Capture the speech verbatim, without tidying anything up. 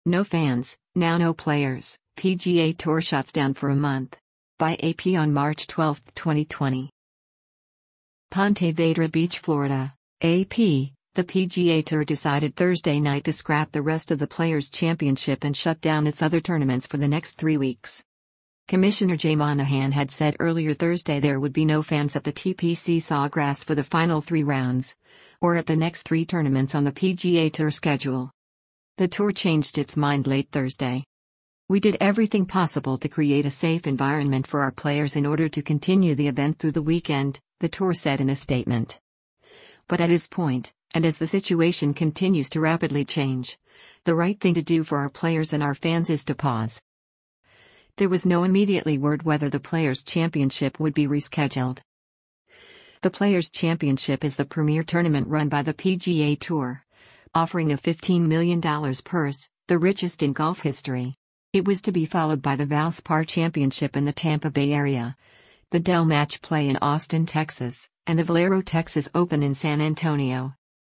No fans, now no players. P G A Tour shuts down for a month. By A P on March twelfth, twenty twenty. Ponte Vedra Beach, Florida. A P. The P G A Tour decided Thursday night to scrap the rest of the Players' Championship and shut down its other tournaments for the next three weeks. Commissioner Jay Monahan had said earlier Thursday there would be no fans at the T P C Sawgrass for the final three rounds, or at the next three tournaments on the P G A Tour schedule. The tour changed its mind late Thursday. "We did everything possible to create a safe environment for our players in order to continue the event through the weekend," the tour said in a statement. But at this point, and as the situation continues to rapidly change, the right thing to do for our players and our fans is to pause. There was no immediately word whether the Players' Championship would be rescheduled. The Players' Championship is the premier tournament run by the P G A Tour, offering a fifteen million dollars purse, the richest in golf history. It was to be followed by the Valspar Championship in the Tampa Bay area, the Dell Match Play in Austin, Texas, and the Valero Texas Open in San Antonio.